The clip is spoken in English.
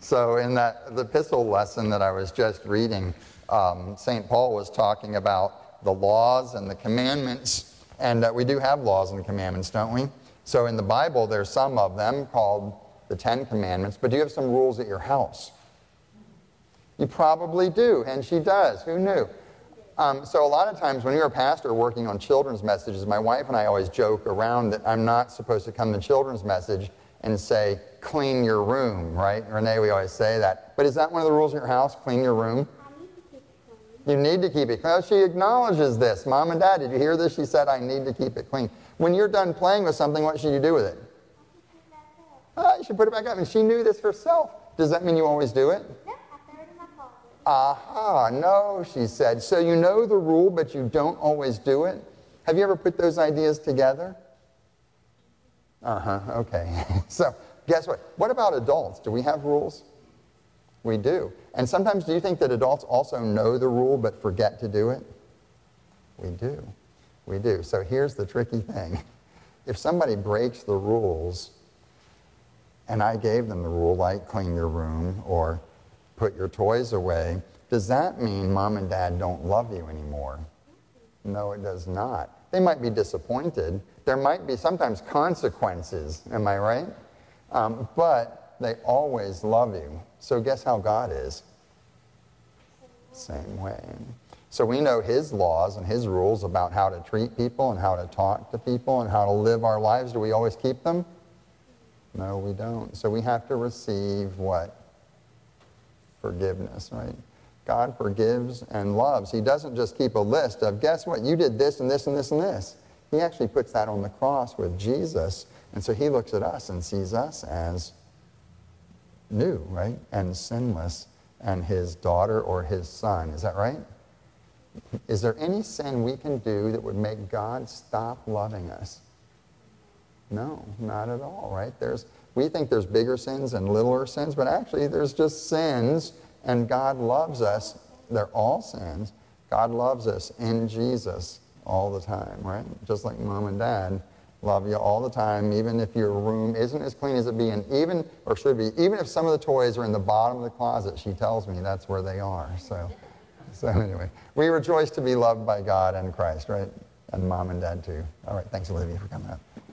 So in the epistle lesson that I was just reading, St. Paul was talking about the laws and the commandments, and we do have laws and commandments, don't we? So in the Bible, there's some of them called the 10 Commandments, but do you have some rules at your house? You probably do, and she does. Who knew? So a lot of times when you're a pastor working on children's messages, my wife and I always joke around that I'm not supposed to come to children's message and say, clean your room, right? Renee, we always say that. But is that one of the rules in your house, clean your room? I need to keep it clean. You need to keep it clean. Oh, she acknowledges this. Mom and Dad, did you hear this? She said, I need to keep it clean. When you're done playing with something, what should you do with it? You should put it back up. And she knew this herself. Does that mean you always do it? No, I throw it in my closet. Aha, no, she said. So you know the rule, but you don't always do it? Have you ever put those ideas together? Okay. So guess what? What about adults? Do we have rules? We do. And sometimes do you think that adults also know the rule but forget to do it? We do. We do. So here's the tricky thing. If somebody breaks the rules, and I gave them the rule like clean your room or put your toys away, does that mean Mom and Dad don't love you anymore? No, it does not. They might be disappointed. There might be sometimes consequences, am I right? But they always love you. So guess how God is? Same way. So we know His laws and His rules about how to treat people and how to talk to people and how to live our lives. Do we always keep them? No, we don't. So we have to receive what? Forgiveness, right? God forgives and loves. He doesn't just keep a list of, guess what, you did this and this and this and this. He actually puts that on the cross with Jesus. And so He looks at us and sees us as new, right? And sinless, and His daughter or His son. Is that right? Is there any sin we can do that would make God stop loving us? No, not at all, right? We think there's bigger sins and littler sins, but actually there's just sins, and God loves us. They're all sins. God loves us in Jesus all the time, right? Just like Mom and Dad love you all the time, even if your room isn't as clean as it be, and even if some of the toys are in the bottom of the closet, she tells me that's where they are. So anyway, we rejoice to be loved by God and Christ, right? And Mom and Dad too. All right, thanks Olivia for coming up.